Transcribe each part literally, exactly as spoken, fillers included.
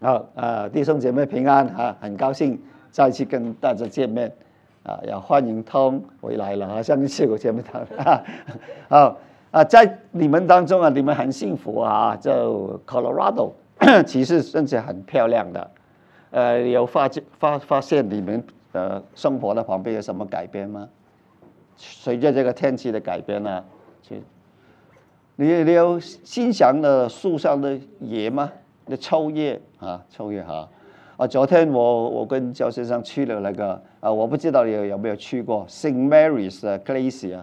好啊，弟兄姐妹平安啊，很高兴再次跟大家见面啊，也欢迎Tom回来了啊，上一次我见不到啊，好啊，在你们当中啊，你们很幸福啊，就 Colorado 其实真是很漂亮的，呃，有发发发现你们呃生活的旁边有什么改变吗？随着这个天气的改变呢、啊，你你有欣赏了树上的叶吗？那秋叶啊，秋叶哈啊！昨天我我跟焦先生去了那个啊，我不知道你有有没有去过 Saint Mary's Glacier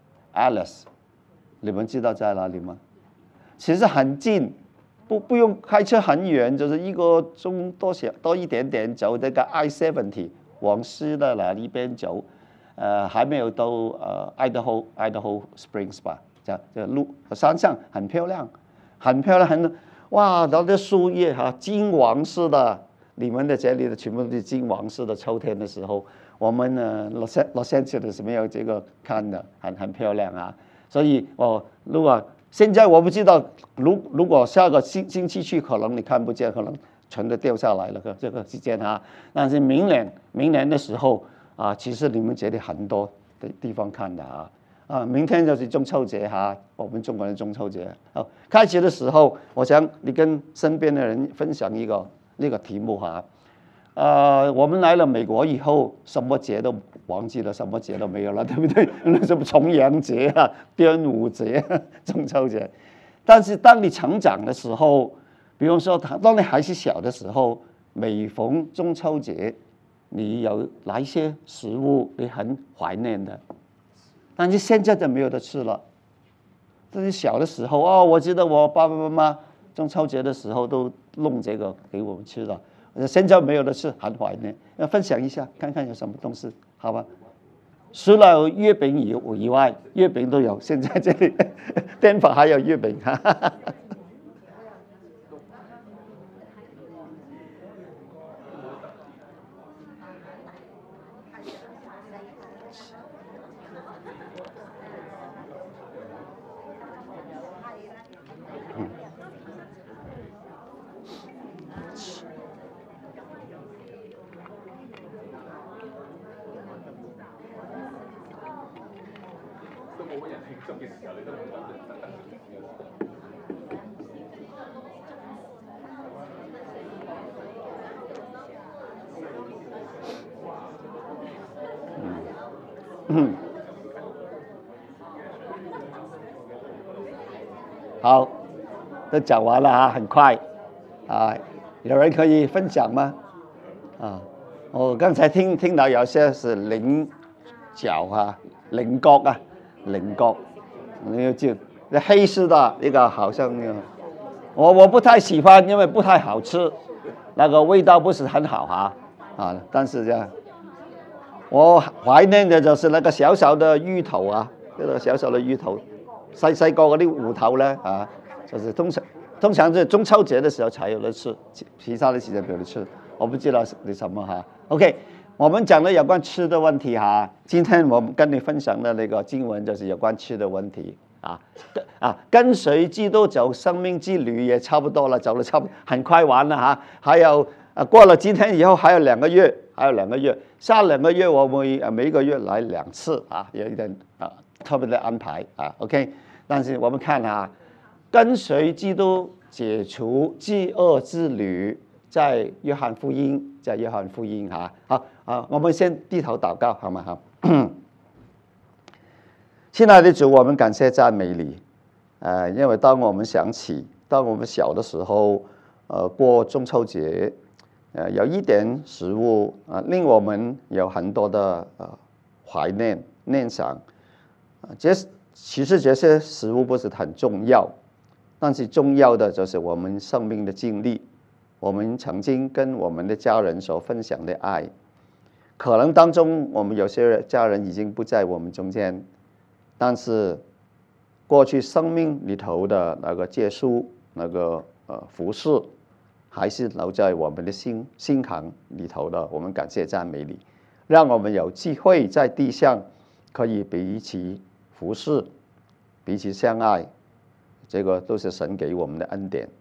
Alice， 你们知道在哪里吗？其实很近，不不用开车很远，就是一个钟多小多一点点走这个 I seventy 往西的那一边走，呃，还没有到呃 Idaho Idaho Springs 吧？这这路山上很漂亮，很漂亮，很。哇，那的树叶哈、啊，金黄色的，你们的这里的全部都是金黄色的。秋天的时候，我们呢洛杉洛杉矶的是没有这个看的，很很漂亮啊。所以哦，如果现在我不知道，如如果下个星星期去，可能你看不见，可能全都掉下来了个这个时间啊。但是明年明年的时候啊，其实你们这里很多的地方看的啊。啊，明天就是中秋节哈，我们中国人中秋节。好，开始的时候，我想你跟身边的人分享一个那个题目哈。呃，我们来了美国以后，什么节都忘记了，什么节都没有了，对不对？那什么重阳节啊、端午节、中秋节。但是当你成长的时候，比方说当你还是小的时候，每逢中秋节，你有哪一些食物你很怀念的？但是现在就没有得吃了。这是小的时候哦，我记得我爸爸妈妈中秋节的时候都弄这个给我们吃了。现在没有得吃，很怀念。要分享一下，看看有什么东西，好吧？除了月饼以以外，月饼都有。现在这里电法还有月饼，哈哈哈。嗯，好，都讲完了啊，很快啊，有人可以分享吗？啊，我刚才听听到有些是菱角啊、菱角啊、菱角，那个就那黑色的那个好像我我不太喜欢，因为不太好吃，那个味道不是很好啊啊，但是这样。我懷念嘅就是那個小小的芋頭啊，嗰個小小的芋頭，細細個嗰啲芋頭咧啊，就是通常通常是中秋節的時候才有得吃，其他的時間沒有得吃。我不知道是什麼哈。OK， 我們講了有關吃的問題哈，今天我們跟你分享的那個經文就是有關吃的問題啊啊，跟隨基督走生命之旅也差不多了，走了差不多很快完了哈，還有啊過了今天以後還有兩個月。還有兩個月，下兩個月我會每一個月來兩次啊，有一點啊特別的安排啊 ，OK。但是我們看啊，跟隨基督解除飢餓之旅，在約翰福音，在約翰福音哈，好啊，我們先低頭禱告，好嗎？好。親愛的主，我們感謝讚美你，呃，因為當我們想起，當我們小的時候，呃，過中秋節。呃，有一點食物啊，令我們有很多的呃懷念念想。這其實這些食物不是很重要，但是重要的就是我們生命的經歷，我們曾經跟我們的家人所分享的愛。可能當中我們有些家人已經不在我們中間，但是過去生命裡頭的那個接觸，那個呃服侍。還是留在我們的心心坎裡頭的，我們感謝讚美你，讓我們有機會在地上可以彼此服侍、彼此相愛，這個都是神給我們的恩典。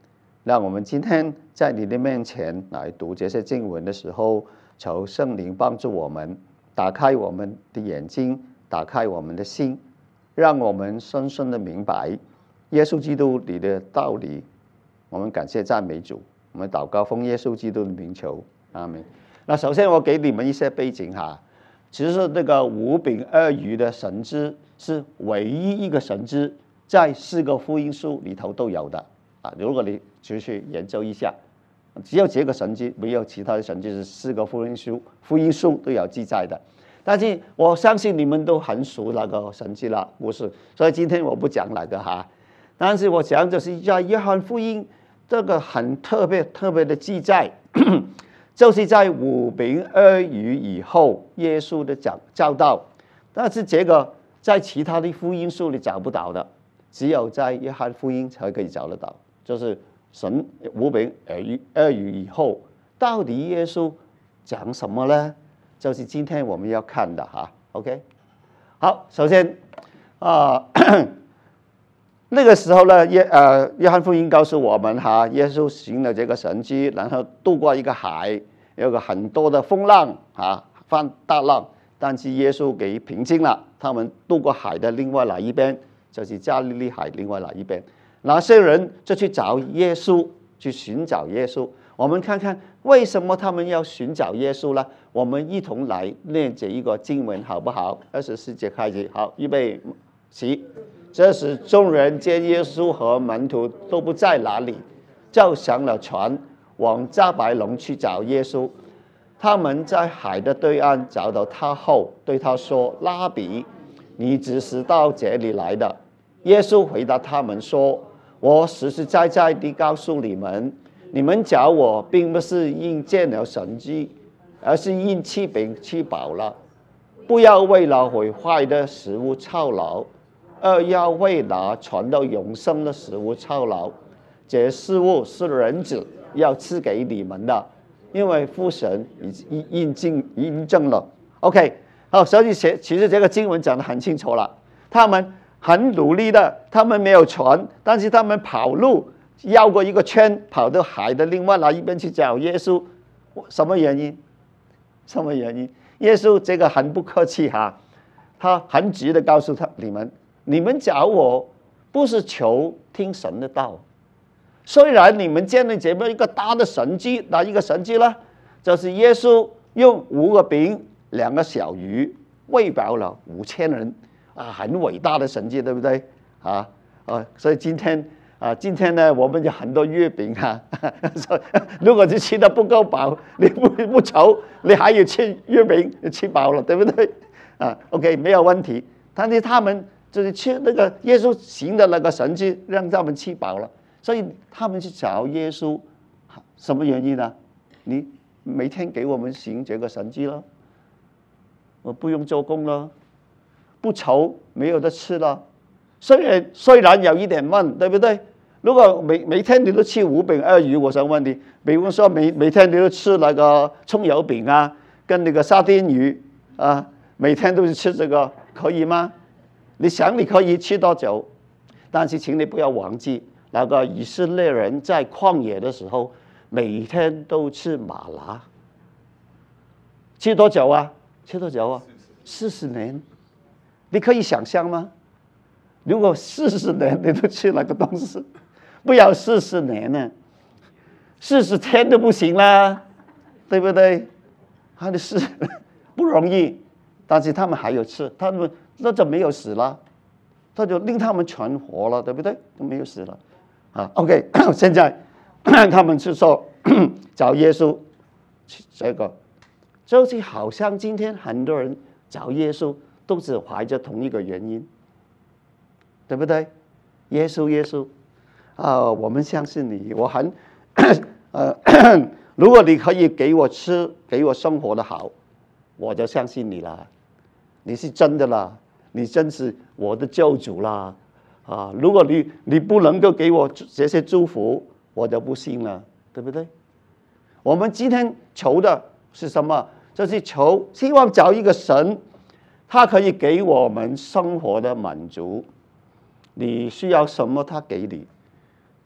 让我们今天在你的面前来读这些经文的时候，求圣灵帮助我们，打开我们的眼睛，打开我们的心，让我们深深的明白耶稣基督你的道理。我们感谢赞美主，我们祷告奉耶稣基督的名求，阿们。那首先我给你们一些背景哈，其实那个五饼二鱼的神迹是唯一一个神迹，在四个福音书里头都有的啊。如果你就去研究一下，只有这个神迹，没有其他的神迹，是四个福音书福音书都有记载的。但是我相信你们都很熟那个神迹了，故事，所以今天我不讲那个哈。但是我讲就是在约翰福音这个很特别特别的记载。就是在五饼二鱼以后，耶稣的讲教导，但是这个在其他的福音书里找不到的，只有在约翰福音才可以找得到。就是神五饼二鱼二鱼以后，到底耶稣讲什么呢？就是今天我们要看的哈。OK， 好，首先啊、呃，那个时候呢，约呃约翰福音告诉我们哈，耶稣行了这个神迹，然后渡过一个海，有个很多的风浪啊，翻大浪，但是耶稣给平静了，他们渡过海的另外那一边，就是加利利海另外那一边。那些人就去找耶稣，去寻找耶稣。我们看看为什么他们要寻找耶稣呢？我们一同来念这一个经文好不好？二十四节开始，好，预备起。这时众人见耶稣和门徒都不在那里，就上了船，往加百农去找耶稣。他们在海的对岸找到他后，对他说：“拉比，你只是到这里来的？”耶稣回答他们说：“我实实在在地告诉你们，你们找我，并不是因见了神迹，而是因吃饼吃饱了。不要为了毁坏的食物操劳，而要为那传到永生的食物操劳。这食物是人子要赐给你们的，因为父神已印证印证了。OK， 好，所以其实这个经文讲得很清楚了。他们很努力的，他们没有船，但是他们跑路，绕过一个圈，跑到海的另外那一边去找耶稣。什么原因？什么原因？耶稣这个很不客气哈，他很直的告诉他你们。你们找我不是求听神的道，虽然你们见了这么一个大的神迹，哪一个神迹呢？就是耶稣用五个饼两个小鱼喂饱了五千人啊，很伟大的神迹，对不对啊？啊，所以今天啊，今天呢，我们有很多月饼啊，如果你吃得不够饱，你不不愁，你还有吃月饼，吃饱了，对不对？啊 ，OK， 没有问题。但是他们就是吃那个耶稣行的那个神迹，让他们吃饱了，所以他们去找耶稣，什么原因呢？你每天给我们行这个神迹了，我不用做工了，不愁没有得吃了。虽然虽然有一点闷，对不对？如果每每天你都吃五饼二鱼，我想问你，比如说每每天你都吃那个葱油饼啊，跟那个沙丁鱼啊，每天都是吃这个，可以吗？你想你可以吃多久？但是请你不要忘记，那个以色列人在旷野的时候，每天都吃玛拿，吃多久啊？吃多久啊？四十年，你可以想象吗？如果四十年你都吃那个东西，不要四十年呢，四十天都不行啦，对不对？他的是不容易，但是他们还有吃，他们。那就没有死了，他就令他们存活了，对不对？都没有死了，啊 ，OK， 现在他们是说找耶稣，这个就是好像今天很多人找耶稣都是怀着同一个原因，对不对？耶稣，耶稣，啊，我们相信你，我很呃，如果你可以给我吃，给我生活的好，我就相信你了，你是真的啦。你真是我的救主啦，啊！如果你你不能够给我这些祝福，我就不信了，对不对？我们今天求的是什么？就是求希望找一个神，他可以给我们生活的满足。你需要什么，他给你。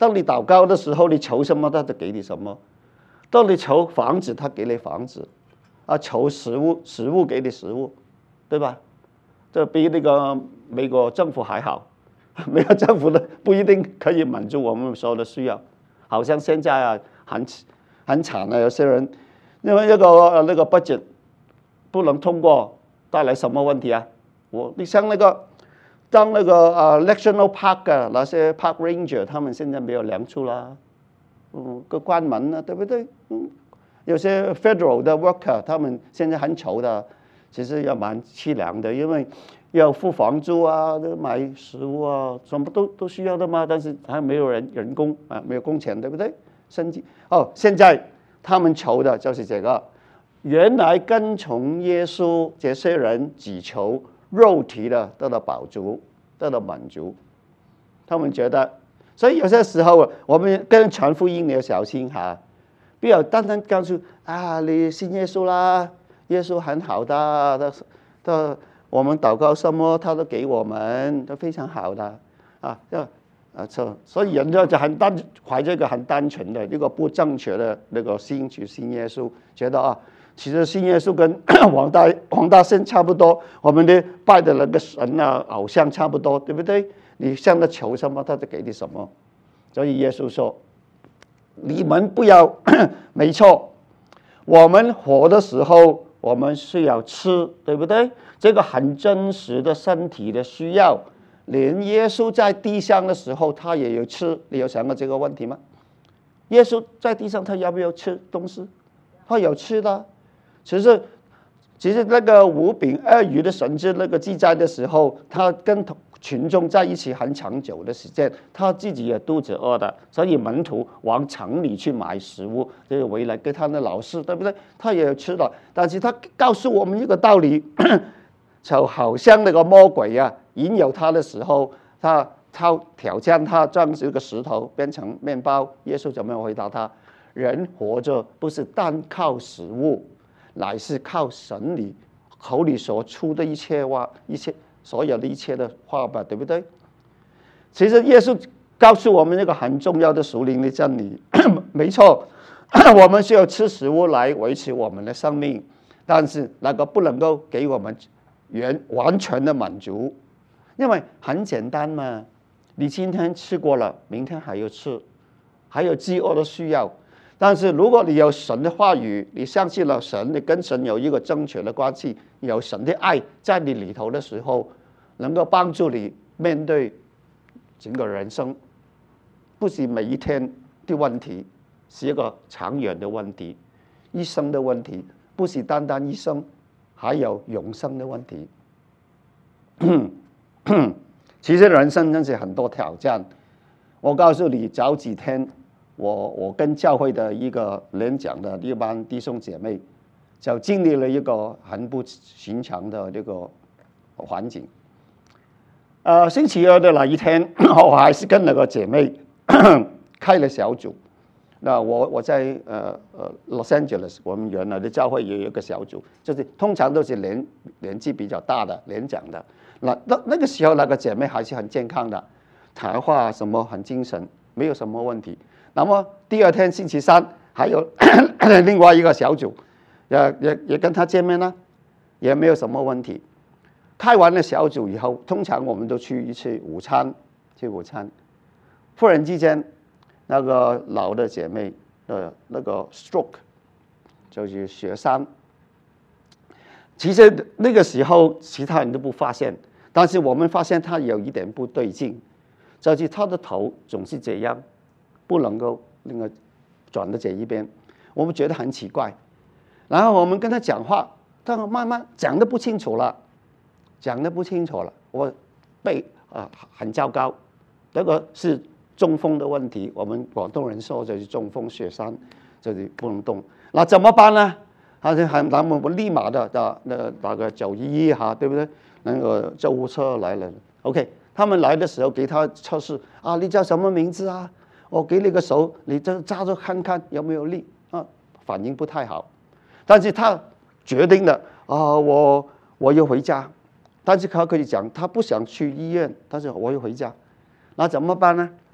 当你祷告的时候，你求什么，他就给你什么。当你求房子，他给你房子，啊，求食物，食物给你食物，对吧？这比那个美国政府还好，美国政府的不一定可以满足我们所有的需要。好像现在啊，很很惨啊，有些人因为那个那个 budget 不能通过，带来什么问题啊？我你像那个当那个呃 national park 啊，那些 park ranger 他们现在没有粮出啦，嗯，个关门了，对不对？嗯，有些 federal 的 worker 他们现在很愁的。其实也蛮凄凉的，因为要付房租啊，买食物啊，什么都都需要的嘛。但是还没有人人工啊，没有工钱，对不对？生计哦，现在他们求的就是这个。原来跟从耶稣这些人只求肉体的得到饱足，得到满足。他们觉得，所以有些时候我们跟传福音你要小心哈，不要单单告诉啊你信耶稣啦。耶稣很好的，他他我们祷告什么，他都给我们，都非常好的啊，啊，所以人就就很单怀着一个很单纯的一个不正确的那个心去信耶稣，觉得啊，其实信耶稣跟黄大黄大仙差不多，我们的拜的那个神啊偶像差不多，对不对？你向他求什么，他就给你什么。所以耶稣说，你们不要，没错，我们活的时候。我们需要吃，对不对？这个很真实的身体的需要，连耶稣在地上的时候，他也有吃。你有想过这个问题吗？耶稣在地上，他要不要吃东西？他有吃的。其实，其实那个五饼二鱼的神迹那个记载的时候，他跟群众在一起很长久的时间，他自己也肚子饿的，所以门徒往城里去买食物，就是回来给他的老师，对不对？他也有吃的，但是他告诉我们一个道理，就好像那个魔鬼啊引诱他的时候，他他挑战他，将这个石头变成面包。耶稣怎么样回答他？人活着不是单靠食物，乃是靠神里口里所出的一切话，一切。所有的一切的话吧，对不对？其实耶稣告诉我们一个很重要的属灵的真理，没错，我们需要吃食物来维持我们的生命，但是那个不能够给我们完完全的满足，因为很简单嘛，你今天吃过了，明天还要吃，还有饥饿的需要。但是如果你有神的话语，你相信了神，你跟神有一个正确的关系，有神的爱在你里头的时候，能够帮助你面对整个人生，不是每一天的问题，是一个长远的问题，一生的问题，不是单单一生，还有永生的问题。其实人生真是很多挑战，我告诉你，早几天。我我跟教会的一个演讲的一班弟兄姐妹，就经历了一个很不寻常的这个环境。呃，星期二的那一天，我还是跟那个姐妹开了小组。那我我在呃呃 Los Angeles， 我们原来的教会也有一个小组，就是通常都是年年纪比较大的演讲的。那那那个时候，那个姐妹还是很健康的，谈话什么很精神，没有什么问题。那么第二天星期三还有另外一个小组，也也也跟他见面了，也没有什么问题。开完了小组以后，通常我们都去一次午餐，去午餐。忽然之间，那个老的姐妹的那个 stroke， 就是血栓。其实那个时候其他人都不发现，但是我们发现她有一点不对劲，就是她的头总是这样。不能够那个转到这一边，我们觉得很奇怪。然后我们跟他讲话，他慢慢讲得不清楚了，讲得不清楚了。我背啊很糟糕，这个是中风的问题。我们广东人说就是中风血栓，就是不能动。那怎么办呢？他就很，咱们我立马的的那打个九一一哈，对不对？那个救护车来了 ，OK， 他们来的时候给他测试啊，你叫什么名字啊？我给你个手，你这扎着看看有没有力啊？反应不太好，但是他决定了啊，我我要回家。但是他可以讲，他不想去医院，但是我要回家。那怎么办呢？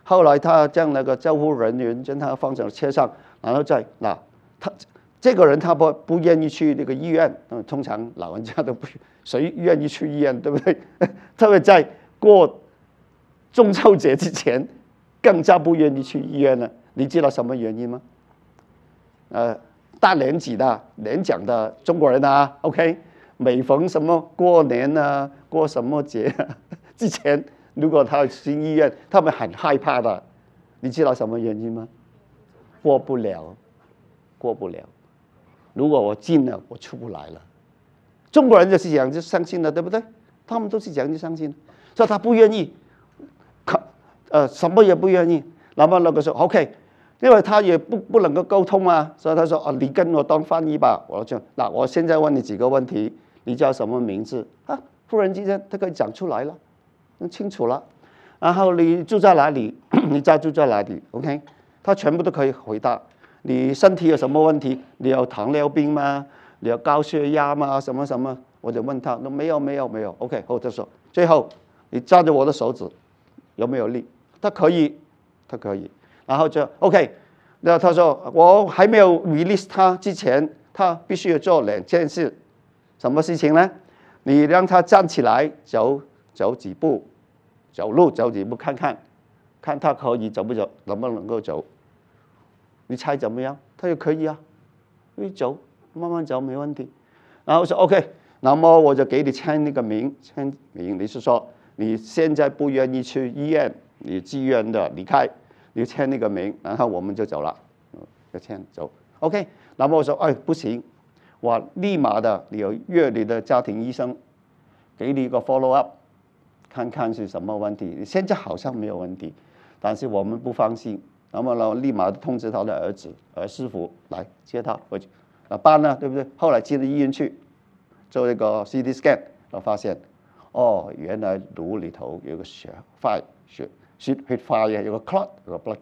后来他将那个救护人员将他放在车上，然后再那他这个人他不不愿意去那个医院，嗯，通常老人家都不谁愿意去医院，对不对？特别在过中秋节之前，更加不愿意去医院了。你知道什么原因吗？呃，大年纪的年长的中国人啊 ，OK， 每逢什么过年啊、过什么节、啊、之前，如果他去医院，他们很害怕的。你知道什么原因吗？过不了，过不了。如果我进了，我出不来了。中国人就是这样就相信了，对不对？他们都是这样就相信，所以他不愿意，呃，什么也不愿意。那么那个时候 ，OK。因为他也不不能够沟通啊，所以他说：“哦，你跟我当翻译吧。”我就那我现在问你几个问题，你叫什么名字啊？忽然之间他可以讲出来了，很清楚了。然后你住在哪里？你家住在哪里 ？OK， 他全部都可以回答。你身体有什么问题？你有糖尿病吗？你有高血压吗？什么什么？我就问他，那没有没有没有。OK， 后他说，最后你抓着我的手指，有没有力？他可以，他可以。然后就 OK， 那他说我还没有 release 他之前，他必须要做两件事，什么事情呢？你让他站起来走走几步，走路走几步看看，看他可以走不走，能不能够走？你猜怎么样？他就可以啊，可以走，慢慢走没问题。然后说 OK， 那么我就给你签那个名，签名你是说你现在不愿意去医院，你自愿的离开。你签那个名，然后我们就走了，就签走 ，OK。那么我说，哎，不行，我立马的，你有约你的家庭医生，给你一个 follow up， 看看是什么问题。现在好像没有问题，但是我们不放心。那么呢，立马通知他的儿子、儿媳妇来接他回去。那办呢，对不对？后来进了医院去做一个 C T scan， 我发现，哦，原来颅里头有个血块血。血血块呀，有个 clot， 有个 blood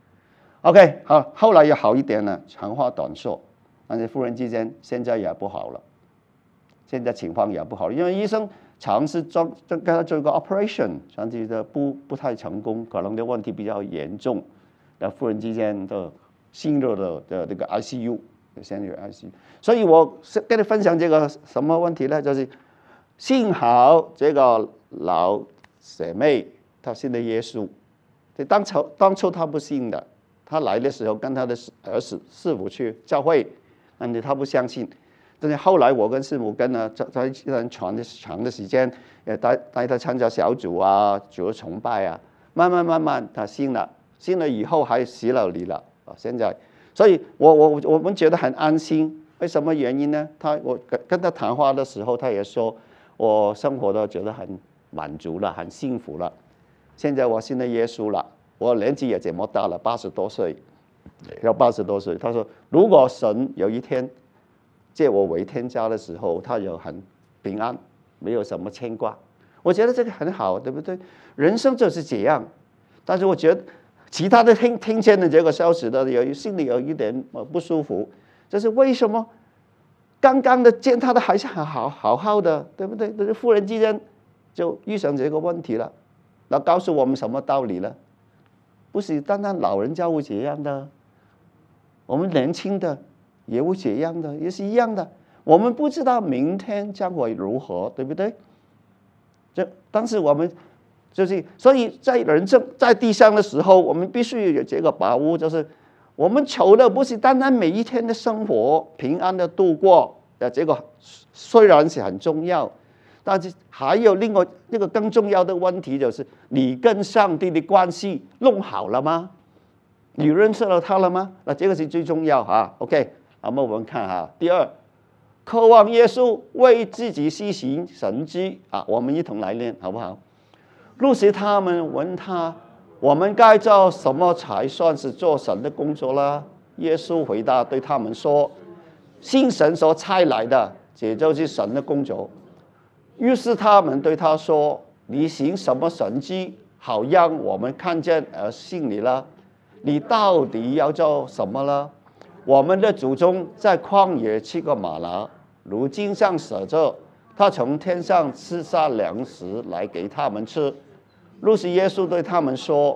clot。OK， 好，后来也好一点了，长话短说，但是忽然之间现在也不好了，现在情况也不好了，因为医生尝试做跟他做一个 operation， 但是的不不太成功，可能的问题比较严重，那忽然之间的新热的的那个 I C U， 先入 I C U， 所以我跟你分享这个什么问题呢？就是幸好这个老姐妹。他信了耶稣，当初当初他不信的，他来的时候跟他的儿子师傅去教会，但是他不相信。但是后来我跟师母跟呢在在一段长的长的时间，也带带他参加小组啊，主崇拜啊，慢慢慢慢他信了，信了以后还洗了礼了啊。现在，所以我我我们觉得很安心。为什么原因呢？他我跟跟他谈话的时候，他也说我生活的觉得很满足了，很幸福了。现在我信了耶稣了，我年纪也这么大了，八十多岁，要八十多岁。他说，如果神有一天借我为天家的时候，他有很平安，没有什么牵挂，我觉得这个很好，对不对？人生就是这样。但是我觉得其他的听听见的这个消息的，有心里有一点不舒服，就是为什么刚刚的见他的还是很好好好的，对不对？但是忽然之间就遇上这个问题了。那告诉我们什么道理呢？不是单单老人家会这样的，我们年轻的也会这样的，也是一样的。我们不知道明天将会如何，对不对？这但是我们就是，所以在人生在地上的时候，我们必须有这个把握，就是我们求的不是单单每一天的生活平安的度过，呃，这个虽然是很重要。但是还有另外一个更重要的问题，就是你跟上帝的关系弄好了吗？你认识了他了吗？那这个是最重要哈。OK， 那么我们看哈，第二，渴望耶稣为自己施行神迹啊，我们一同来念好不好？路时他们问他，我们该做什么才算是做神的工作呢？耶稣回答对他们说：信神所差来的，这就是神的工作。于是他们对他说：你行什么神迹，好让我们看见而信你了？你到底要做什么呢？我们的祖宗在旷野吃过玛拿，如经上写着，他从天上赐下粮食来给他们吃。于是耶稣对他们说：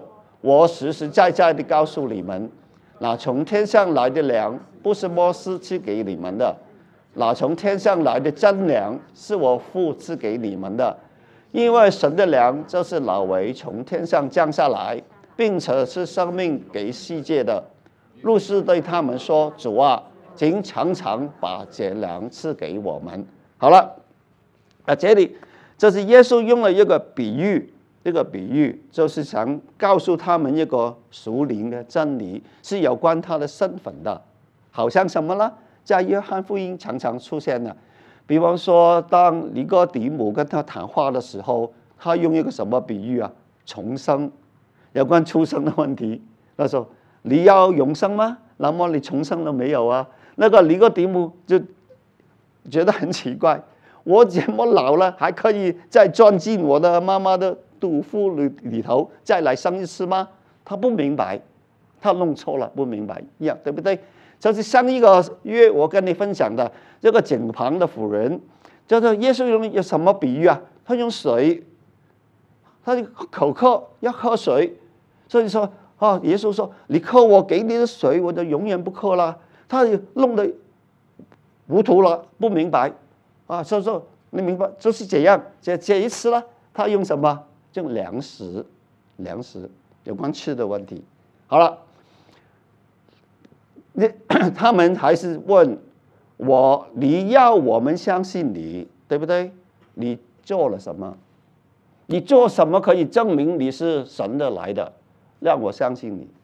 我实实在在的告诉你们，那从天上来的粮不是摩西赐给你们的，那从天上来的真粮是我父赐给你们的。因为神的粮就是老为从天上降下来，并且是生命给世界的。路斯对他们说：“主啊，请常常把这粮赐给我们。”好了，啊，这里这是耶稣用了一个比喻，这个比喻就是想告诉他们一个属灵的真理，是有关他的身份的。好像什么呢？在约翰福音常常出现的，比方说，当尼哥底母跟他谈话的时候，他用一个什么比喻啊？重生，有关出生的问题。他说：“你要永生吗？那么你重生了没有啊？”那个尼哥底母就觉得很奇怪，我这么老了，还可以再钻进我的妈妈的肚腹里里头再来生一次吗？他不明白，他弄错了，不明白一样，对不对？就是像一个月我跟你分享的这个井旁的妇人，叫做耶稣用有什么比喻啊？他用水，他口渴要喝水，所以说啊，耶稣说：“你喝我给你的水，我就永远不渴了。”他弄得糊涂了，不明白啊，所以说你明白就是这样。这这一次呢，他用什么？用粮食，粮食有关吃的问题。好了。他们还是问我，你要我们相信你，对不对？你做了什么？你做什么可以证明你是神的来的，让我相信你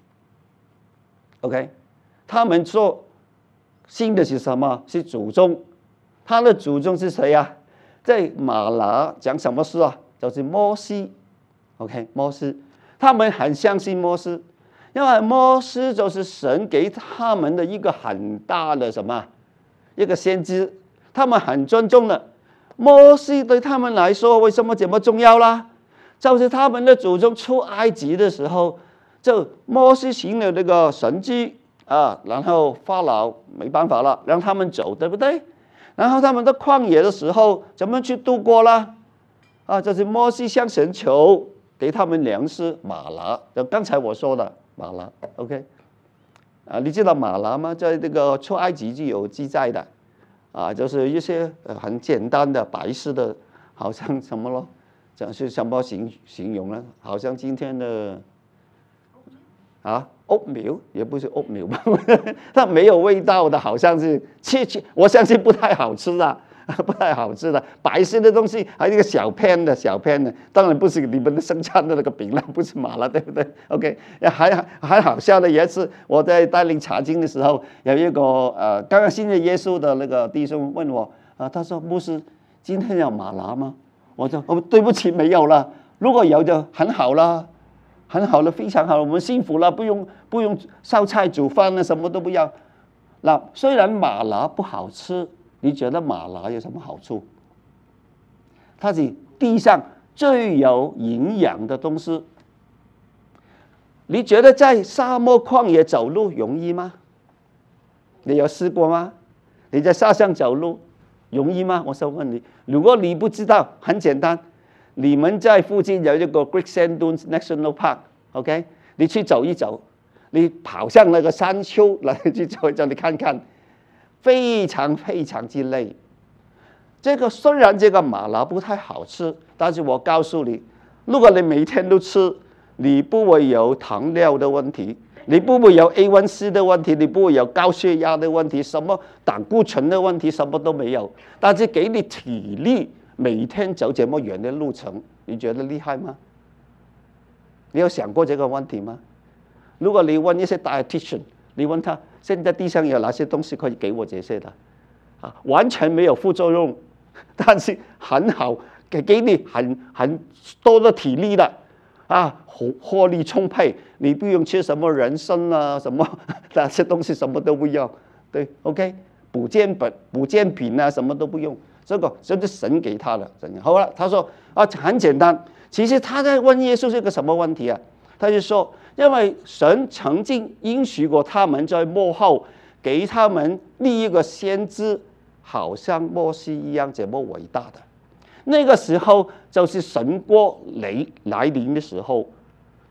？OK， 他们说信的是什么？是祖宗。他的祖宗是谁啊？在马拿讲什么事啊？就是摩西。OK， 摩西，他们很相信摩西。因为摩西就是神给他们的一个很大的什么一个先知，他们很尊重的。摩西对他们来说为什么这么重要啦？就是他们的祖宗出埃及的时候，就摩西行了那个神迹啊，然后法老没办法了，让他们走，对不对？然后他们在旷野的时候怎么去度过啦？啊，就是摩西向神求，给他们粮食马拿，就刚才我说的。马拿 ，OK， 啊，你知道马拿吗？在这个出埃及就有记载的，啊，就是一些很简单的白色的，好像什么咯，这是什么形形容呢？好像今天的啊，oatmeal也不是 oatmeal吧，它没有味道的，好像是吃吃，我相信不太好吃的。不太好吃的白色的东西，还有一个小片的小片的，当然不是你们的生产的那个饼了，不是马了，对不对 ？OK， 还还好笑的也是，我在带领查经的时候，有一个呃刚刚信了耶稣的那个弟兄问我啊，他说牧师，今天有马拿吗？我说哦，对不起，没有了。如果有就很好了，很好了，非常好了，我们幸福了，不用不用烧菜煮饭了，什么都不要。那虽然马拿不好吃。你觉得马拿有什么好处？它是地上最有营养的东西。你觉得在沙漠旷野走路容易吗？你有试过吗？你在沙上走路容易吗？我想问你，如果你不知道，很简单，你们在附近有一个 Great Sand Dunes National Park，OK， 你去走一走，你跑向那个山丘来去走一走，你看看。非常非常之累。这个虽然这个马拿不太好吃，但是我告诉你，如果你每天都吃，你不会有糖尿的问题，你不会有 A 一 C 的问题，你不会有高血压的问题，什么胆固醇的问题，什么都没有。但是给你体力，每天走这么远的路程，你觉得厉害吗？你有想过这个问题吗？如果你问一些 dietitian， 你问他。现在地上有哪些东西可以给我这些的？啊，完全没有副作用，但是很好，给给你很很多的体力的，啊，活活力充沛，你不用吃什么人参啊，什么那些东西什么都不要，对 ，OK， 补健品、补健品啊，什么都不用，这个就是神给他的。好了，他说啊，很简单，其实他在问耶稣是个什么问题啊？他就说。因为神曾经应许过他们在末后给他们立一个先知，好像摩西一样这么伟大的。那个时候就是神国来来临的时候，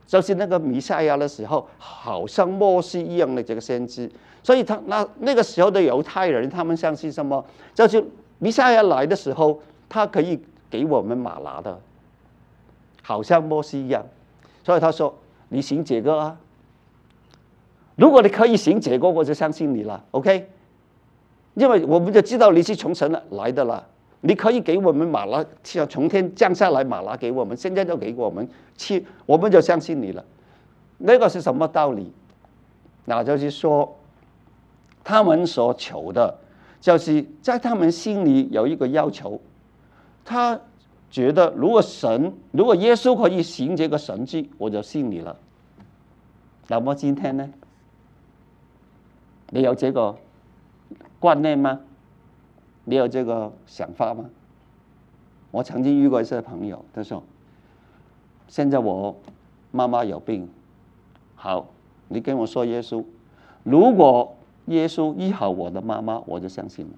就是那个弥赛亚的时候，好像摩西一样的这个先知。所以他那那个时候的犹太人，他们相信什么？就是弥赛亚来的时候，他可以给我们马拿的，好像摩西一样。所以他说：“你行这个啊，如果你可以行这个，我就相信你了。”OK， 因为我们就知道你是从神来的了。你可以给我们马拿，从天降下来马拿给我们，现在就给我们去，我们就相信你了。那个是什么道理？那就是说，他们所求的，就是在他们心里有一个要求，他觉得如果神，如果耶稣可以行这个神迹，我就信你了。那么今天呢？你有这个观念吗？你有这个想法吗？我曾经遇过一些朋友，他说：“现在我妈妈有病，好，你跟我说耶稣，如果耶稣医好我的妈妈，我就相信了。”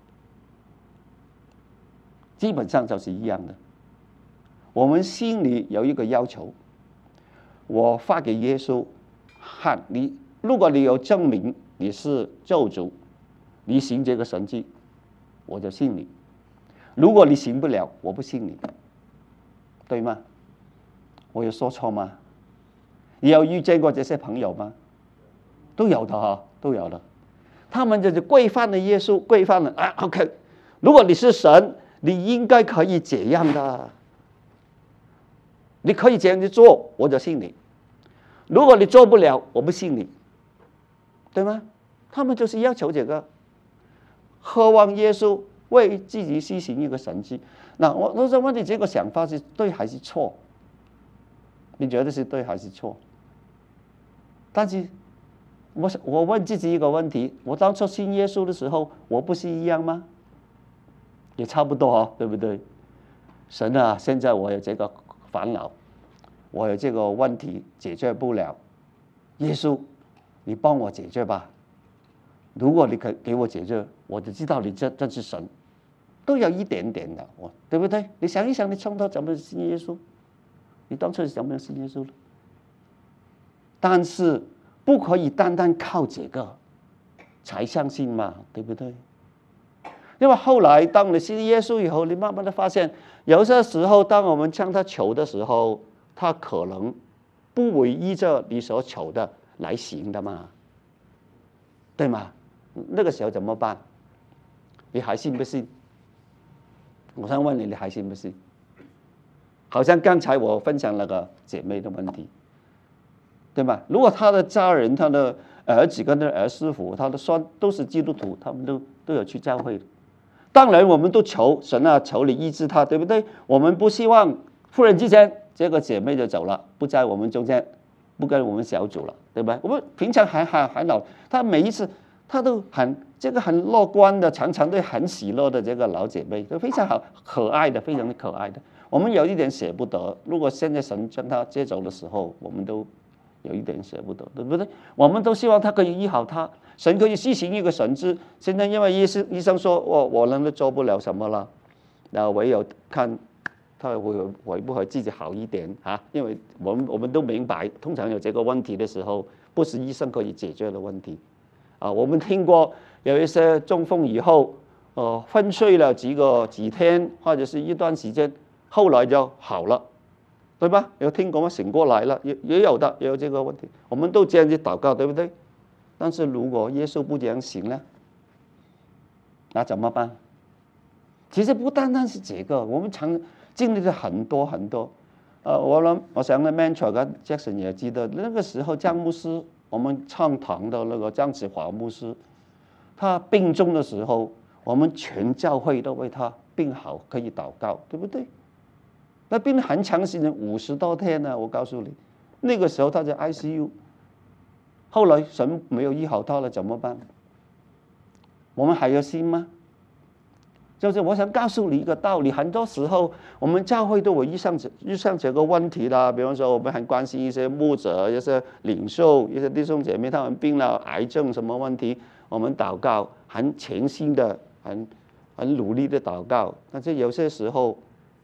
基本上就是一样的。我们心里有一个要求，我发给耶稣看，你如果你有证明你是救主，你行这个神迹，我就信你。如果你行不了，我不信你，对吗？我有说错吗？你有遇见过这些朋友吗？都有的哈，都有的。他们就是规范了耶稣，规范了啊。OK， 如果你是神，你应该可以这样的，你可以这样去做，我就信你。如果你做不了，我不信你，对吗？他们就是要求这个，渴望耶稣为自己施行一个神迹。那我我想问你，这个想法是对还是错？你觉得是对还是错？但是我我问自己一个问题：我当初信耶稣的时候，我不是一样吗？也差不多哦，对不对？神啊，现在我有这个烦恼，我有这个问题解决不了，耶稣，你帮我解决吧。如果你可给我解决，我就知道你这这是神，都有一点点的，我对不对？你想一想，你从头怎么信耶稣？你当初是怎么信耶稣的？但是不可以单单靠这个才相信嘛，对不对？因为后来当你信耶稣以后，你慢慢的发现，有些时候当我们向他求的时候，他可能不会依着你所求的来行的嘛，对吗？那个时候怎么办？你还信不信？我想问你，你还信不信？好像刚才我分享那个姐妹的问题，对吗？如果他的家人、他的儿子跟他的儿媳妇、他的孙都是基督徒，他们都都有去教会的。当然，我们都求神啊，求你医治他，对不对？我们不希望忽然之间这个姐妹就走了，不在我们中间，不跟我们小组了，对吧？我们平常还还还老，他每一次他都很这个很乐观的，常常都很喜乐的这个老姐妹，都非常好，可爱的，非常的可爱的。我们有一点舍不得，如果现在神将他接走的时候，我们都有一点舍不得，对不对？我们都希望他可以医好他，神可以施行一个神迹。现在因为医生医生说我我能都做不了什么了，那唯有看他会会不会自己好一点啊？因为我们我们都明白，通常有这个问题的时候，不是医生可以解决的问题啊。我们听过有一些中风以后，呃，昏睡了几个几天或者是一段时间，后来就好了。对吧？有听过吗？醒过来了，也也有的，也有这个问题。我们都这样去祷告，对不对？但是如果耶稣不这样行呢，那怎么办？其实不单单是这个，我们常经历了很多很多。呃，我諗我想呢 mentor 跟 Jackson 也記得，那個時候張牧師，我們唱堂的那個張子華牧師，他病重的時候，我們全教會都為他病好，可以禱告，對不對？那病很長時間，五十多天呢，我告訴你，那個時候他在 I C U， 後來神沒有醫好他了，怎麼辦？我們還有信嗎？就是我想告訴你一個道理，很多時候我們教會都會遇上遇上這個問題啦。比方說，我們很關心一些牧者、一些領袖、一些弟兄姐妹，他們病了，癌症什麼問題，我們禱告，很虔心的、很很努力的禱告。但是有些時候，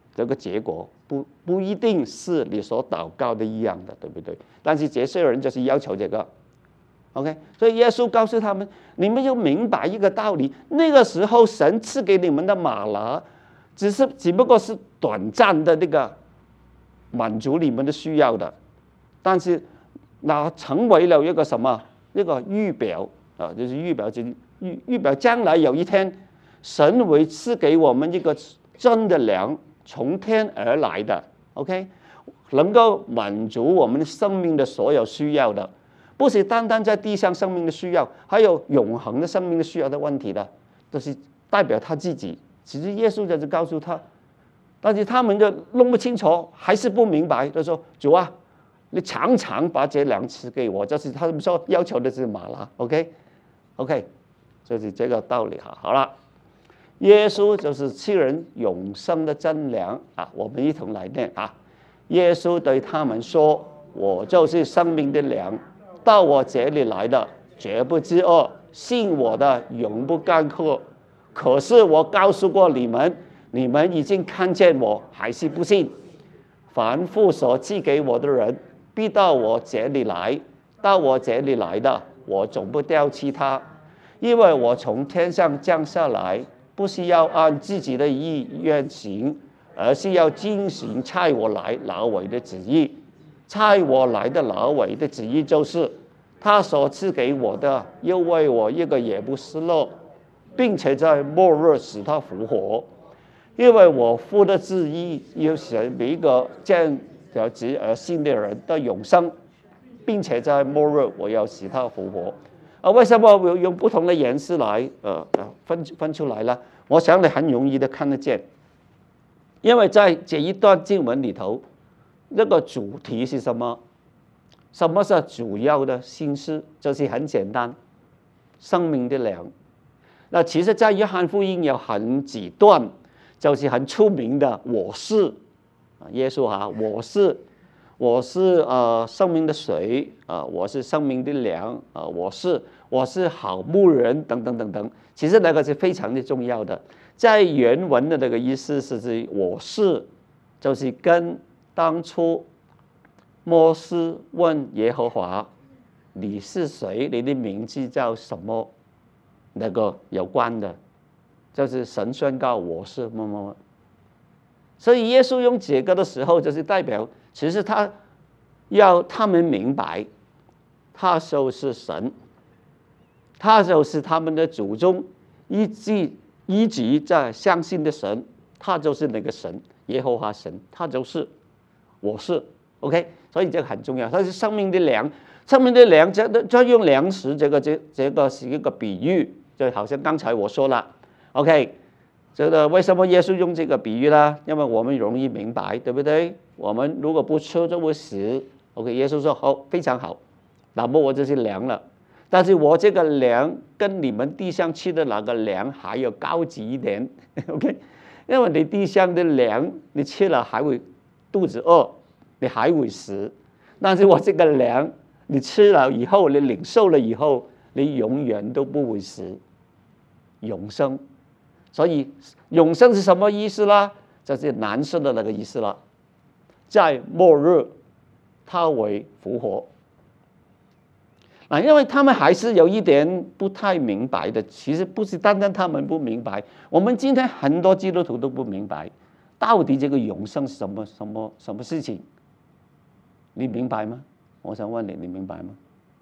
这个结果不不一定是你所祷告的一样的，对不对？但是这些人就是要求这个 ，OK， 所以耶稣告诉他们，你们要明白一个道理，那个时候神赐给你们的马拿，只是只不过是短暂的那个满足你们的需要的，但是那成为了一个什么？一个预表啊，就是预表，就是预预表将来有一天，神会赐给我们一个真的粮，从天而来的 ，OK， 能够满足我们生命的所有需要的，不是单单在地上生命的需要，还有永恒的生命的需要的问题的，都是代表他自己。其实耶稣就是告诉他，但是他们就弄不清楚，还是不明白，就说主啊，你常常把这粮赐给我，就是他们说要求的是马拿 ，OK，OK，、OK? OK, 就是这个道理哈。好了，耶稣就是赐人永生的真粮啊，我们一同来念啊。耶稣对他们说：“我就是生命的粮，到我这里来的绝不饥饿，信我的永不干渴。可是我告诉过你们，你们已经看见我，还是不信。凡父所寄给我的人，必到我这里来，到我这里来的，我总不丢弃他，因为我从天上降下来，不是要按自己的意愿行，而是要遵行差我来老伟的旨意。差我来的老伟的旨意就是，他所赐给我的，又为我一个也不失落，并且在末日使他复活。因为我父的旨意要使每一个见了子而信的人的永生，并且在末日我要使他复活。啊，为什么我用不同的颜色来呃分分出来了？我想你很容易的看得见，因为在这一段经文里头，那个主题是什么？什么是主要的心思？就是很简单，生命的粮。那其实，在约翰福音有很几段，就是很出名的“我是”啊，耶稣啊，我是，我是呃生命的水啊，我是生命的粮啊，我是我是好牧人等等等等。其实那个是非常的重要的，在原文的那个意思是指我是，就是跟当初摩西问耶和华你是谁，你的名字叫什么那个有关的，就是神宣告我是么么么。所以耶稣用这个的时候，就是代表其实他要他们明白，他就是神，他就是他们的祖宗一直一直在相信的神，他就是那个神，耶和华神，他就是我是 OK， 所以这个很重要，它是生命的粮，生命的粮，这这用粮食，这个这这个是一个比喻，就好像刚才我说了 ，OK， 这个为什么耶稣用这个比喻呢？因为我们容易明白，对不对？我们如果不吃就会死 ，OK， 耶稣说好，非常好，那么我就是粮了，但是我这个粮跟你们地上吃的那个粮还要高级一点 ，OK， 因为你地上的粮你吃了还会肚子饿。你还会死，但是我这个粮，你吃了以后，你领受了以后，你永远都不会死，永生。所以永生是什么意思啦？就是蓝色的那个意思了。在末日，他会复活。啊，因为他们还是有一点不太明白的，其实不是单单他们不明白，我们今天很多基督徒都不明白，到底这个永生是什么什么什么事情？你明白吗？我想问你，你明白吗？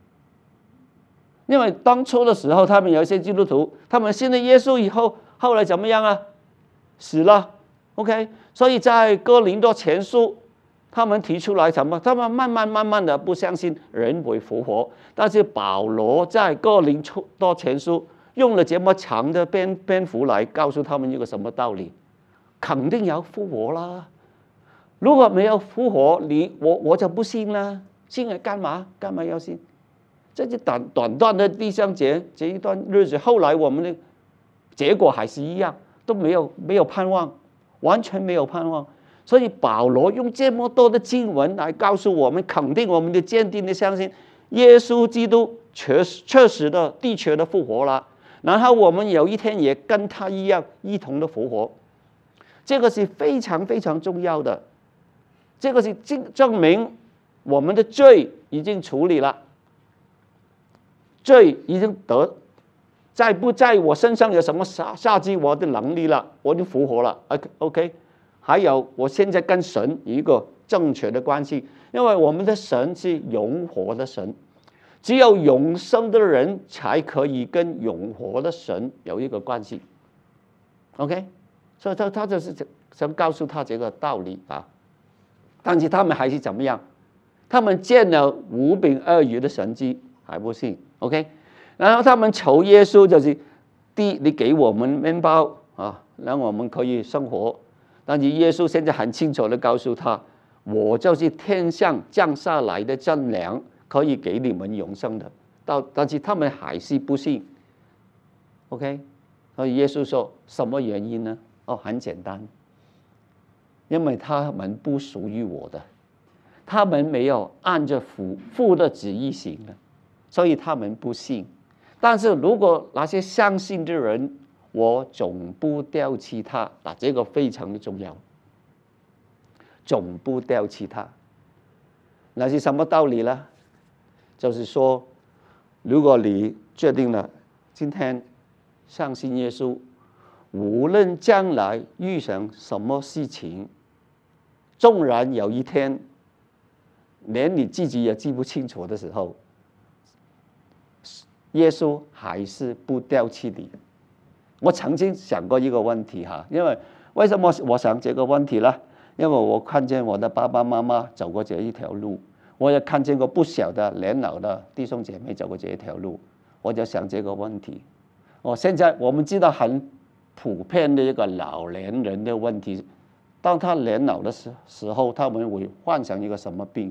因为当初的时候，他们有一些基督徒，他们信了耶稣以后，后来怎么样啊？死了 ，OK。所以在哥林多前书，他们提出来什么？他们慢慢慢慢的不相信人会复活，但是保罗在哥林多前书用了这么长的篇篇幅来告诉他们一个什么道理？肯定要复活啦。如果没有复活，你我我就不信了。信了干嘛？干嘛要信？这就短短短的地上节这一段日子，后来我们的结果还是一样，都没有没有盼望，完全没有盼望。所以保罗用这么多的经文来告诉我们，肯定我们的坚定的相信，耶稣基督确确实的的确的复活了，然后我们有一天也跟他一样一同的复活。 这个是非常非常重要的，这个是证证明我们的罪已经处理了，罪已经得，在不在我身上有什么杀杀击我的能力了，我就复活了。OK， 还有我现在跟神有一个正确的关系，因为我们的神是永活的神，只有永生的人才可以跟永活的神有一个关系。OK， 所以他他就是想告诉他这个道理啊，但是他们还是怎么样？他们见了五饼二鱼的神迹还不信 ，OK， 然后他们求耶稣就是第一，你给我们面包啊，让我们可以生活。但是耶稣现在很清楚的告诉他，我就是天上降下来的真粮，可以给你们永生的。到但是他们还是不信 ，OK， 所以耶稣说什么原因呢？哦，很简单，因为他们不属于我的。他们没有按着父父的旨意行的，所以他们不信。但是如果那些相信的人，我总不丢弃他，那这个非常的重要。总不丢弃他，那是什么道理呢？就是说，如果你决定了今天相信耶稣，无论将来遇上什么事情，纵然有一天连你自己也记不清楚的时候，耶稣还是不丢弃你。我曾经想过一个问题哈，因为为什么我想这个问题呢？因为我看见我的爸爸妈妈走过这一条路，我也看见过不小的年老的弟兄姐妹走过这一条路，我就想这个问题。我现在我们知道很普遍的一个老年人的问题，当他年老的时时候，他们会患上一个什么病？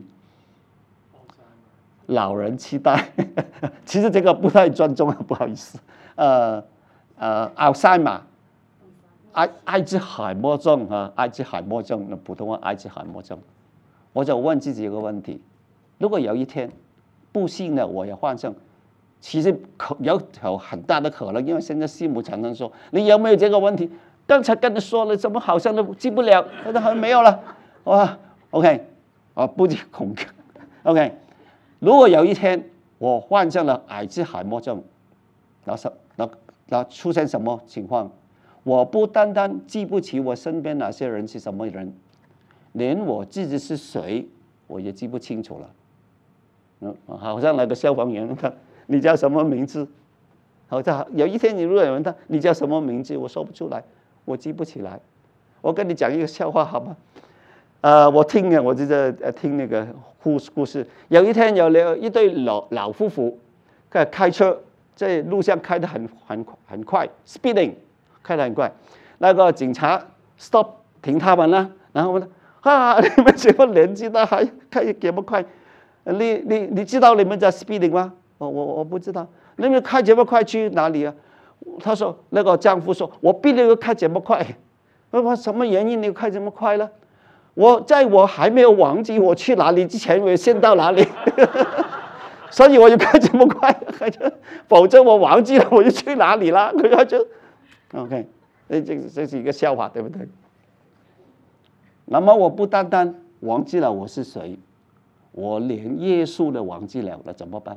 老人痴呆。其实这个不太尊重，不好意思。呃呃，阿尔赛马，艾艾滋海默症啊，艾滋海默症，那普通话艾滋海默症。我就问自己一个问题：如果有一天不幸的我也患上，其实可有有很大的可能，因为现在师母常常说你有没有这个问题？刚才跟你说了，怎么好像都治不了？现在好像没有了。哇 ，OK， 啊，不恐惧 ，OK。如果有一天我患上了阿尔茨海默症，然后那那出现什么情况？我不单单记不起我身边哪些人是什么人，连我自己是谁我也记不清楚了。嗯，好像那个消防员，他你叫什么名字？好像有一天你如果问他你叫什么名字，我说不出来，我记不起来。我跟你讲一个笑话好吗？呃，我听了，我就在听那个故故事。有一天有了一对老老夫妇，开开车在路上开得很很很快 ，speeding， 开得很快。那个警察 stop 停他们了，然后问啊，你们什么年纪了还开这么快？你你你知道你们在 speeding 吗？我我我不知道。你们开这么快去哪里啊？他说那个丈夫说，我必须开这么快。我什么原因你开这么快呢？我在我还没有忘记我去哪里之前，我先到哪里，所以我就开这么快，否则我忘记了我就去哪里了。他就 OK， 这这是一个笑话，对不对？那么我不单单忘记了我是谁，我连耶稣都忘记了，那怎么办？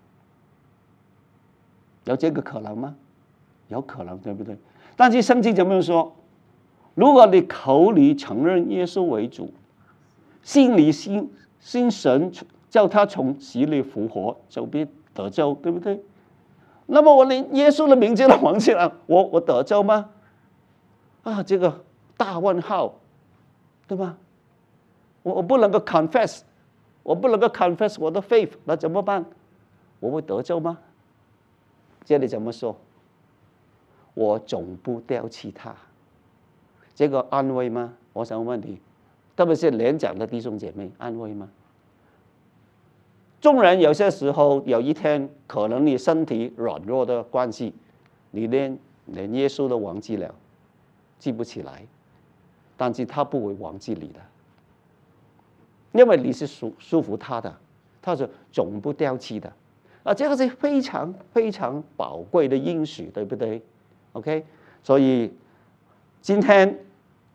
有这个可能吗？有可能，对不对？但是圣经怎么说？如果你口里承认耶稣为主，心里信信神叫他从死里复活，就必得救，对不对？那么我连耶稣的名字都忘记了，我我得救吗？啊，这个大问号，对吧？我我不能够 confess， 我不能够 confess 我的 faith， 那怎么办？我会得救吗？这里怎么说？我总不丢弃他。这个安慰吗？我想问你，特别是年长的弟兄姐妹，安慰吗？纵然有些时候有一天可能你身体软弱的关系，你连连耶稣都忘记了，记不起来，但是他不会忘记你的，因为你是属属乎他的，他是总不丢弃的啊，这个是非常非常宝贵的应许，对不对 ？OK， 所以今天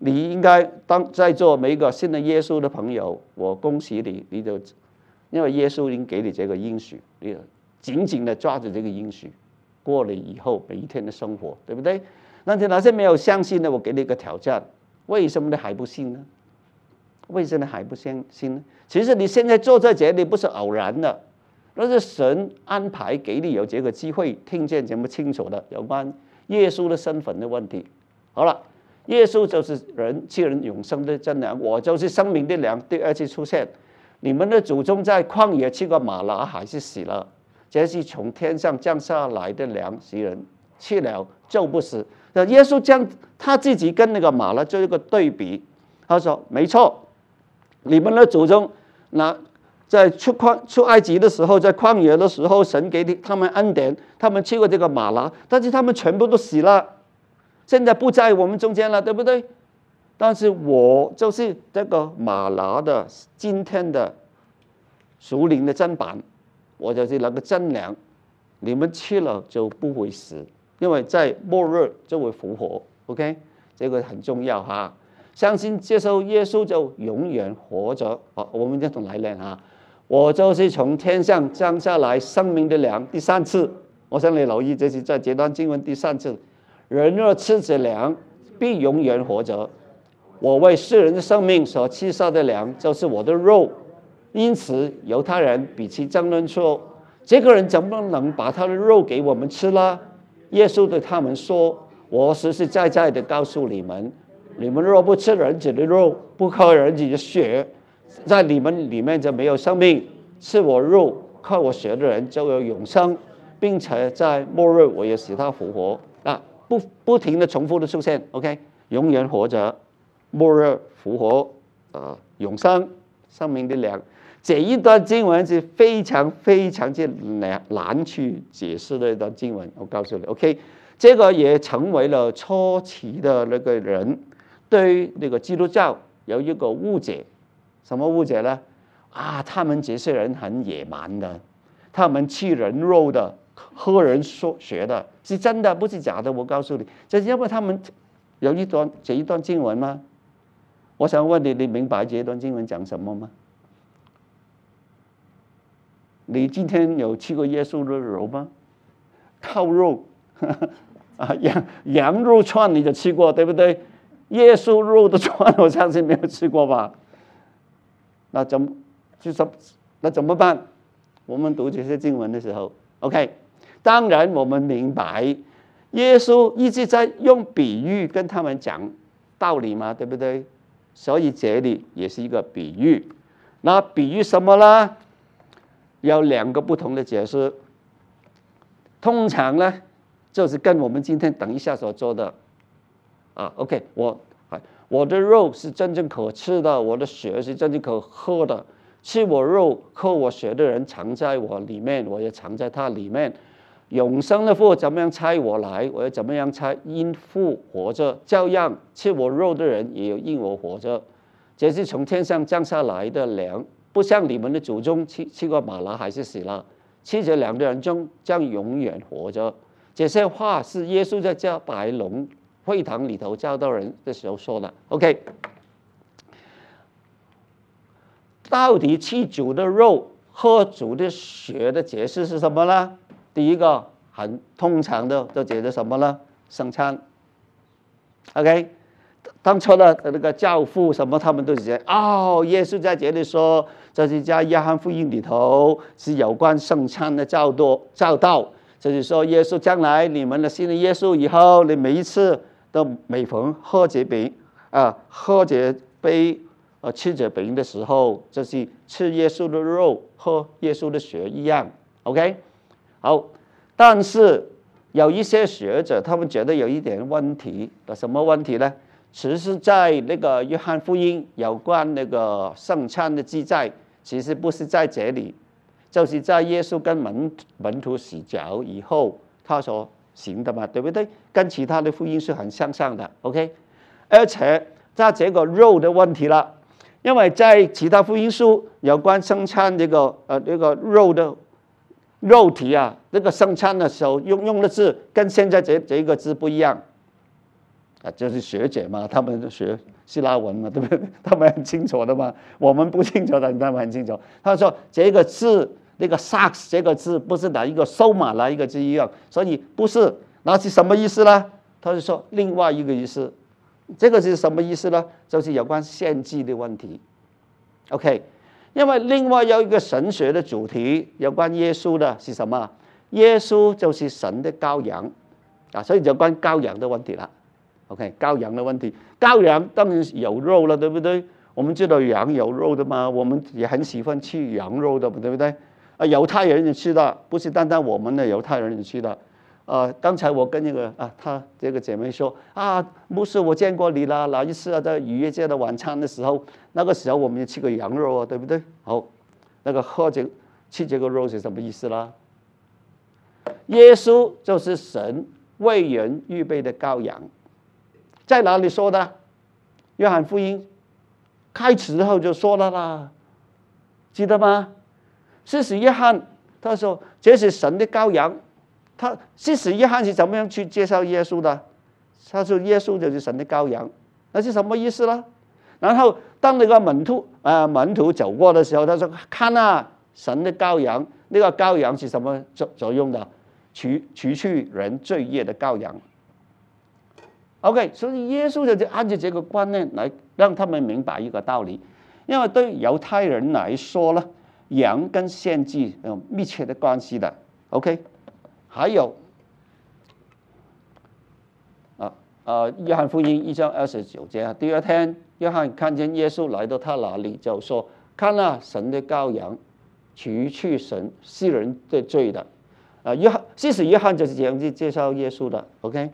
你应该当在座每一个信了耶稣的朋友，我恭喜你，你就因为耶稣已经给你这个应许，你紧紧的抓住这个应许，过了以后每一天的生活，对不对？那些那些没有相信的，我给你一个挑战，为什么你还不信呢？为什么还不相信呢？其实你现在坐在这里不是偶然的，那是神安排给你有这个机会，听见这么清楚的有关耶稣的身份的问题。好了，耶稣就是人赐人永生的真粮，我就是生命的粮。第二次出现，你们的祖宗在旷野吃过玛拿还是死了？这是从天上降下来的粮，使人吃了就不死。那耶稣将他自己跟那个玛拿做一个对比，他说：“没错，你们的祖宗那在出旷出埃及的时候，在旷野的时候，神给他们恩典，他们吃过这个玛拿，但是他们全部都死了。现在不在我们中间了，对不对？但是我就是这个玛拿的今天的属灵的砧板，我就是那个真粮，你们吃了就不会死，因为在末日就会复活。OK， 这个很重要哈。相信接受耶稣就永远活着。好，我们一同来练哈。我就是从天上降下来生命的粮。第三次，我想你留意，这是在这段经文第三次。人若吃这粮，必永远活着。我为世人的生命所吃下的粮，就是我的肉。因此，犹太人彼此争论说：这个人怎么能把他的肉给我们吃呢？耶稣对他们说：我实实在在的告诉你们，你们若不吃人子的肉，不喝人子的血，在你们里面就没有生命。吃我肉、喝我血的人就有永生，并且在末日我也使他复活。啊，不不停的重复的出现 ，OK， 永远活着，末日复活，呃，永生，生命的粮。这一段经文是非常非常之难去解释的一段经文，我告诉你 ，OK， 这个也成为了初期的那个人对那个基督教有一个误解。什么误解呢？啊，他们这些人很野蛮的，他们吃人肉的，喝人血的，是真的不是假的。我告诉你，就是因为他们有一段这一段经文吗？我想问你，你明白这一段经文讲什么吗？你今天有吃过耶稣的肉吗？烤肉啊，羊羊肉串你就吃过，对不对？耶稣肉的串，我相信没有吃过吧？那怎么就是那怎么办？我们读这些经文的时候 ，OK， 当然我们明白，耶稣一直在用比喻跟他们讲道理嘛，对不对？所以这里也是一个比喻。那比喻什么呢？有两个不同的解释。通常呢，就是跟我们今天等一下所做的啊 ，OK， 我我的肉是真正可吃的，我的血是真正可喝的。吃我肉、喝我血的人藏在我里面，我也藏在他里面。永生的父怎么样差我来，我也怎么样差因父活着。照样吃我肉的人也有因我活着。这是从天上降下来的粮，不像你们的祖宗吃吃过玛拿还是死了，吃这粮的人将将永远活着。这些话是耶稣在加百农会堂里头教导人的时候说的。OK， 到底吃主的肉、喝主的血的解释是什么呢？第一个很通常的就解释什么呢？圣餐。OK， 当初的那个教父什么，他们都是讲哦，耶稣在这里说，这是在约翰福音里头是有关圣餐的教导教导。就是说，耶稣将来你们的信了耶稣以后，你每一次都每逢喝这饼啊，喝这杯。呃，吃这饼的时候，就是吃耶稣的肉，喝耶稣的血一样。OK， 好，但是有一些学者他们觉得有一点问题，什么问题呢？其实，在那个约翰福音有关那个圣餐的记载，其实不是在这里，就是在耶稣跟门门徒洗脚以后，他所行的嘛，对不对？跟其他的福音是很相像的。OK， 而且在这个肉的问题了。因为在其他福音书有关圣餐这个呃这个肉的肉体啊，这个圣餐的时候用用的字跟现在这这一个字不一样。 啊，就是学者嘛，他们学希腊文嘛，对不对？他们很清楚的嘛，我们不清楚的，他们很清楚。他说这个字，那个 sax 这个字不是哪一个收马来一个字一样，所以不是，那是什么意思呢？他就说另外一个意思，这个是什么意思呢？就是有关献祭的问题。OK， 因为另外有一个神学的主题，有关耶稣的是什么？耶稣就是神的羔羊啊，所以有关羔羊的问题了。OK， 羔羊的问题，羔羊当然有肉了，对不对？我们知道羊有肉的嘛，我们也很喜欢吃羊肉的，对不对？啊，犹太人也吃的，不是单单我们的犹太人也吃的。呃，刚才我跟那个啊，她这个姐妹说啊，牧师，我见过你了，哪一次啊，在逾越节的晚餐的时候，那个时候我们也吃过羊肉啊，对不对？好，那个喝这吃这个肉是什么意思啦？耶稣就是神为人预备的羔羊。在哪里说的？约翰福音开始后就说了啦，记得吗？施洗约翰他说这是神的羔羊，他施洗约翰是怎么样去介绍耶稣的？他说耶稣就是神的羔羊，那是什么意思呢？然后当那个门徒啊、呃、门徒走过的时候，他说看啊，神的羔羊，那个羔羊是什么作作用的？除除去人罪孽的羔羊。OK， 所以耶稣就按照这个观念来让他们明白一个道理，因为对犹太人来说呢，羊跟献祭有密切的关系的。OK， 还有啊呃，约翰福音一章二十九节，第二天，约翰看见耶稣来到他那里，就说：“看啊，神的羔羊，除去神世人的罪的。”啊，约翰，其实约翰就是这样去介绍耶稣的。OK。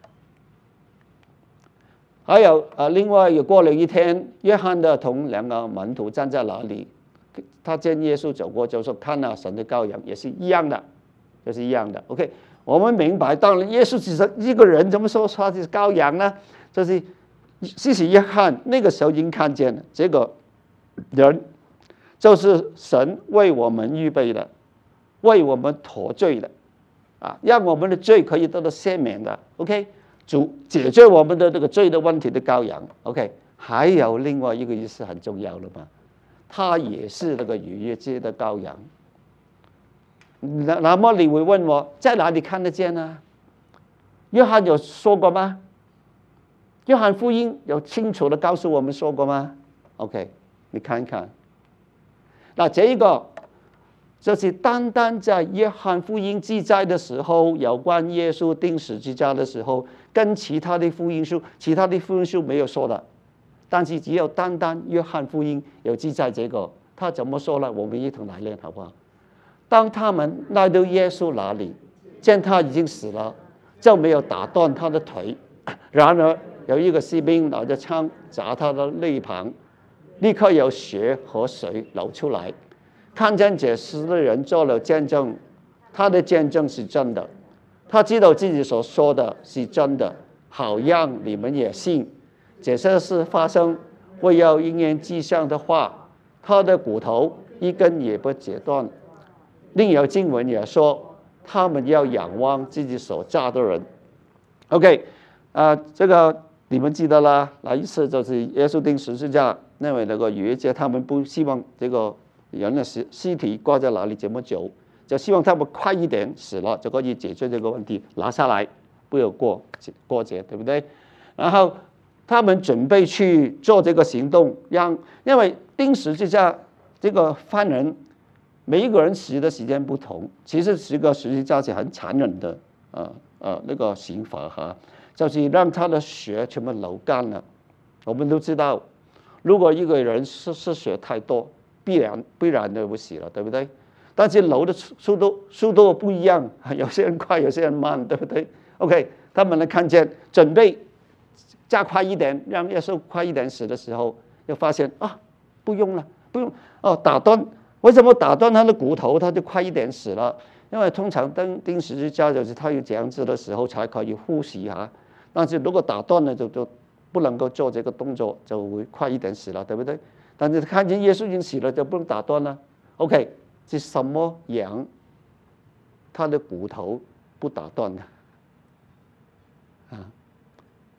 还有啊，另外又过了一天，约翰的同两个门徒站在那里，他见耶稣走过，就说：“看啊，神的羔羊，也是一样的，就是一样的。” OK， 我们明白，当然耶稣只是一个人，怎么说他是羔羊呢？就是其实约翰那个时候已经看见了，这个人就是神为我们预备的，为我们脱罪的啊，让我们的罪可以得到赦免的。OK。主解决我们的这个罪的问题的羔羊 ，OK， 还有另外一个意思很重要的嘛，他也是那个逾越节的羔羊。那那么你会问我，在哪里看得见呢？约翰有说过吗？约翰福音有清楚的告诉我们说过吗 ？OK， 你看看，那这一个就是单单在约翰福音记载的时候，有关耶稣钉十字架的时候。跟其他的福音书，其他的福音书没有说的，但是只有单单约翰福音有记载这个。他怎么说呢？我们一同来念好不好？当他们来到耶稣那里，见他已经死了，就没有打断他的腿。然而有一个士兵拿着枪砸他的肋旁，立刻有血和水流出来。看见这死的人做了见证，他的见证是真的。他知道自己所说的是真的，好让你们也信。这些事发生，为要应验迹象的话，他的骨头一根也不截断。另有经文也说，他们要仰望自己所扎的人。OK， 啊、呃，这个你们记得啦。那一次就是耶稣钉十字架，因为那个逾越节，他们不希望这个人的尸尸体挂在那里这么久。就希望他们快一点死了，就可以解决这个问题，拿下来，不要过过节，对不对？然后他们准备去做这个行动，让因为钉十字架这个犯人，每一个人死的时间不同，其实这个十字架是很残忍的，呃呃那个刑罚哈，就是让他的血全部流干了。我们都知道，如果一个人失失血太多，必然必然的会死了，对不对？但是流的速度速度不一样，有些人快，有些人慢，对不对 ？OK， 他们来看见，准备加快一点，让耶稣快一点死的时候，又发现啊，不用了，不用哦，打断，为什么打断他的骨头，他就快一点死了？因为通常钉钉十字架就是他有这样子的时候才可以呼吸啊，但是如果打断了就就不能够做这个动作，就会快一点死了，对不对？但是看见耶稣已经死了，就不能打断了。OK。是什么羊？它的骨头不打断的啊？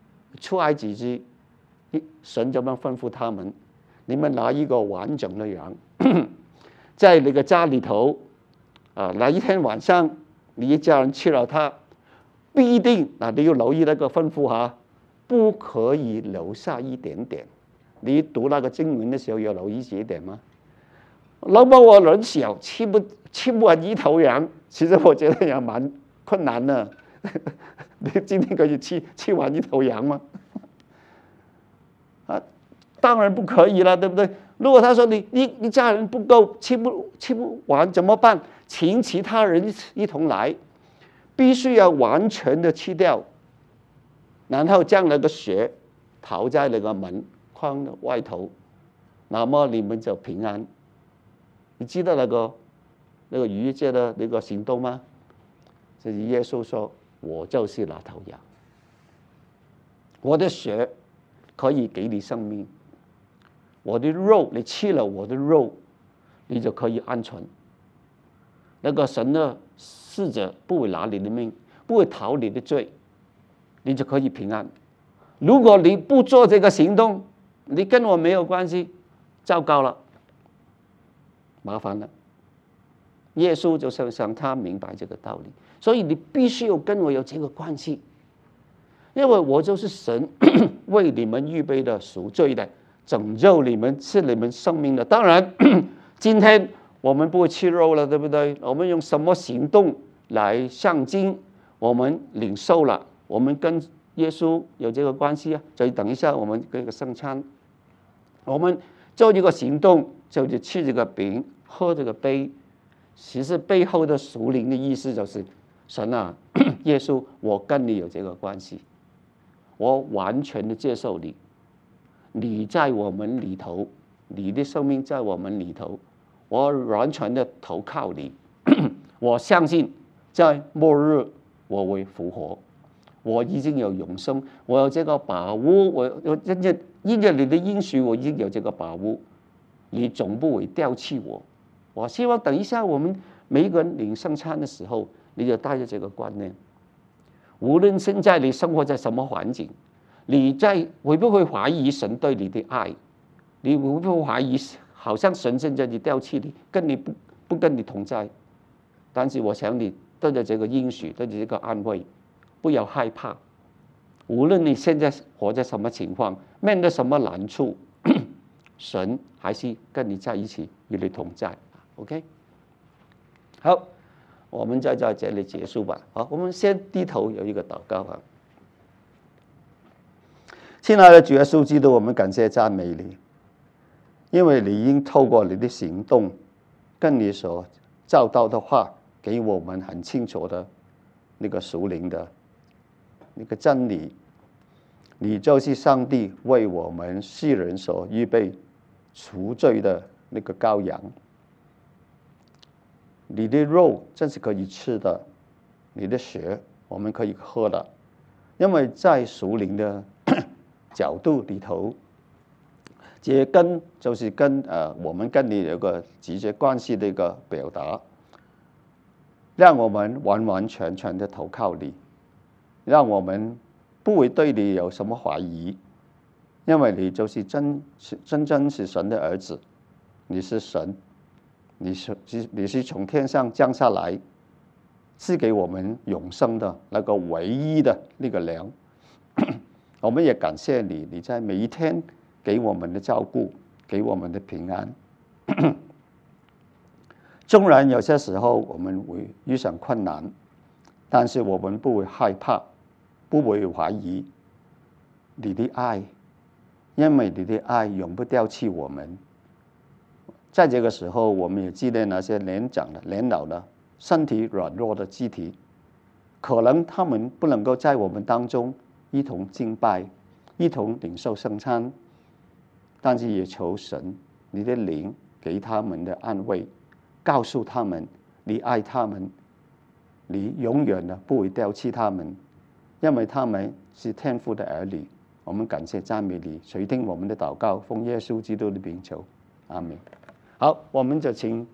出埃及记，神怎么吩咐他们？你们拿一个完整的羊，在那个家里头啊，哪一天晚上你一家人吃了它，必定啊，你要留意那个吩咐哈，不可以留下一点点。你读那个经文的时候有留意这一点吗？如果我人小，吃不吃不完一头羊，其实我觉得也蛮困难的。你今天可以吃吃完一头羊吗？啊，当然不可以了，对不对？如果他说你你你家人不够吃不吃不完怎么办？请其他人一同来，必须要完全的吃掉，然后将那个血涂在那个门框的外头，那么你们就平安。你记得那个那个逾越节的那个行动吗？就是耶稣说：“我就是那头羊，我的血可以给你生命，我的肉你吃了我的肉，你就可以安全。那个神的使者不会拿你的命，不会讨你的罪，你就可以平安。如果你不做这个行动，你跟我没有关系，糟糕了，麻烦了。”耶稣就是让他明白这个道理，所以你必须要跟我有这个关系，因为我就是神为你们预备的赎罪的，拯救你们，是你们生命的。当然，今天我们不会吃肉了，对不对？我们用什么行动来象征我们领受了，我们跟耶稣有这个关系啊？所以等一下我们这个圣餐，我们做这个行动，就是吃这个饼，喝这个杯。其实背后的属灵的意思就是，神啊，耶稣，我跟你有这个关系，我完全的接受你，你在我们里头，你的生命在我们里头，我完全的投靠你，我相信在末日我会复活，我已经有永生，我有这个把握，我我因着因着你的应许，我已经有这个把握，你总不会丢弃我。我希望等一下我们每一个人领圣餐的时候，你就带着这个观念。无论现在你生活在什么环境，你在会不会怀疑神对你的爱？你会不会怀疑好像神现在就丢弃你，跟你不不跟你同在？但是我想你对着这个应许，对着这个安慰，不要害怕。无论你现在活在什么情况，面对什么难处，神还是跟你在一起，与你同在。OK， 好，我们就在这里结束吧。好，我们先低头有一个祷告啊。亲爱的主耶稣基督，我们感谢赞美你，因为你已经透过你的行动，跟你所教导的话，给我们很清楚的那个属灵的那个真理。你就是上帝为我们世人所预备赎罪的那个羔羊。你的肉真是可以吃的，你的血我们可以喝的，因为在属灵的角度里头，这跟就是跟呃我们跟你有个直接关系的一个表达，让我们完完全全的投靠你，让我们不会对你有什么怀疑，因为你就是真是真正是神的儿子，你是神。你是你是从天上降下来，赐给我们永生的那个唯一的那个粮。我们也感谢你，你在每一天给我们的照顾，给我们的平安。纵然有些时候我们会遇上困难，但是我们不会害怕，不会怀疑你的爱，因为你的爱永不丢弃我们。在这个时候，我们也纪念那些年长的、年老的、身体软弱的肢体，可能他们不能够在我们当中一同敬拜、一同领受圣餐，但是也求神你的灵给他们的安慰，告诉他们你爱他们，你永远的不会丢弃他们，因为他们是天父的儿女。我们感谢赞美你，垂听我们的祷告，奉耶稣基督的名求，阿门。好，我们就请